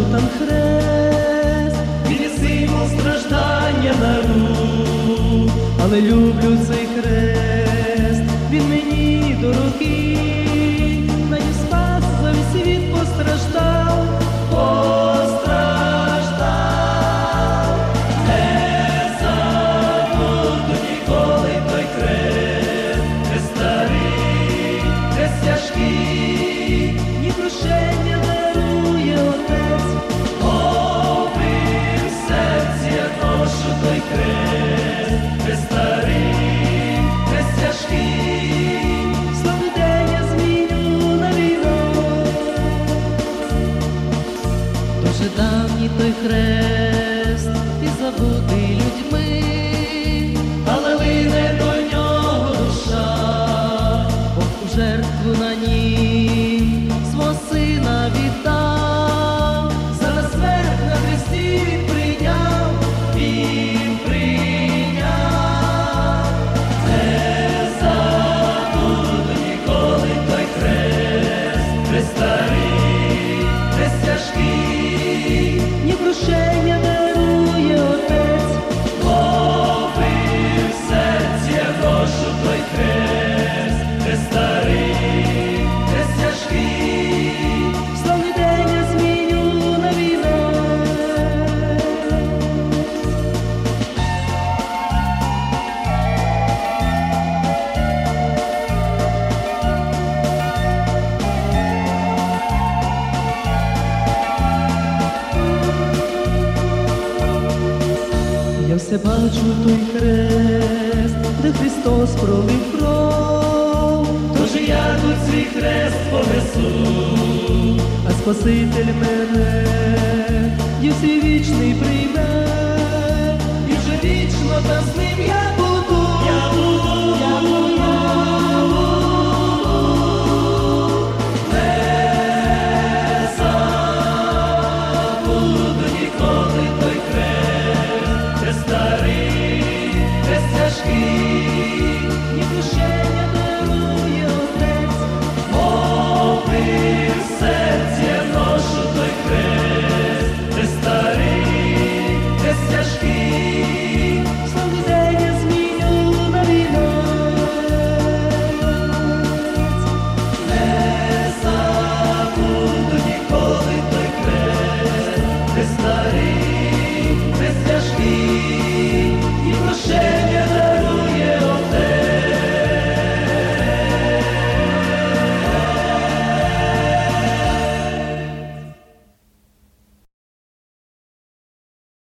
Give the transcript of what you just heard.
там хрест, він є символ страждання дару, але люблю цей хрест, він мені дорогий, на нім спас за весь світ постраждав, постраждав. Не забуду ніколи той хрест, хрест старий, хрест тяжкий, ні прощення дарує Отець, в серці я ношу той хрест, хрест старий, хрест тяжкий, славний день я зміню на вінок. Дуже давній той хрест і забутий людьми, але лине до нього душа, Бог у жертву на нім свого сина віддав, за нас смерть на хресті він прийняв, він прийняв. Не забуду ніколи той хрест, хрест старий, хрест тяжкий, ні прощення дарує Отець, в серці я ношу той хрест, хрест старий, хрест тяжкий, славний день я зміню на вінок. Я все бачу той хрест, де Христос пролив кров, тож я тут свій хрест понесу, а Спаситель мене і в свій вічний прийме, і вже вічно там з ним я буду.